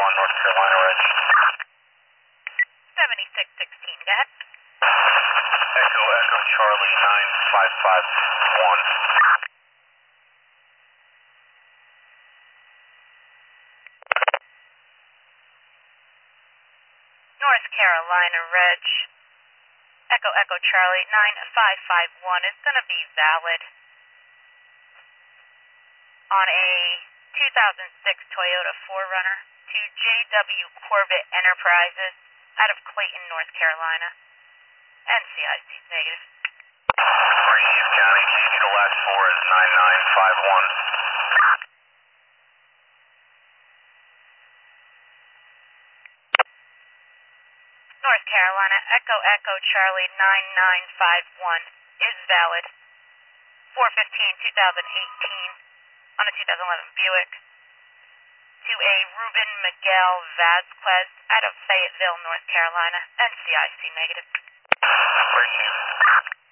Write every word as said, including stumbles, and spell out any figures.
one, North Carolina Reg. seventy-six sixteen, go ahead. Echo, Echo, Charlie, nine five five one. North Carolina Reg. Echo, Echo, Charlie, nine five five one is going to be valid on a two thousand six Toyota four runner to J W Corbett Enterprises out of Clayton, North Carolina. N C I C is negative. Breeze County, G G, the last four is nine nine five one. North Carolina, Echo, Echo, Charlie, nine nine five one is valid. four fifteen twenty eighteen on a two thousand eleven Buick to a Ruben Miguel Vasquez out of Fayetteville, North Carolina. N C I C negative. Break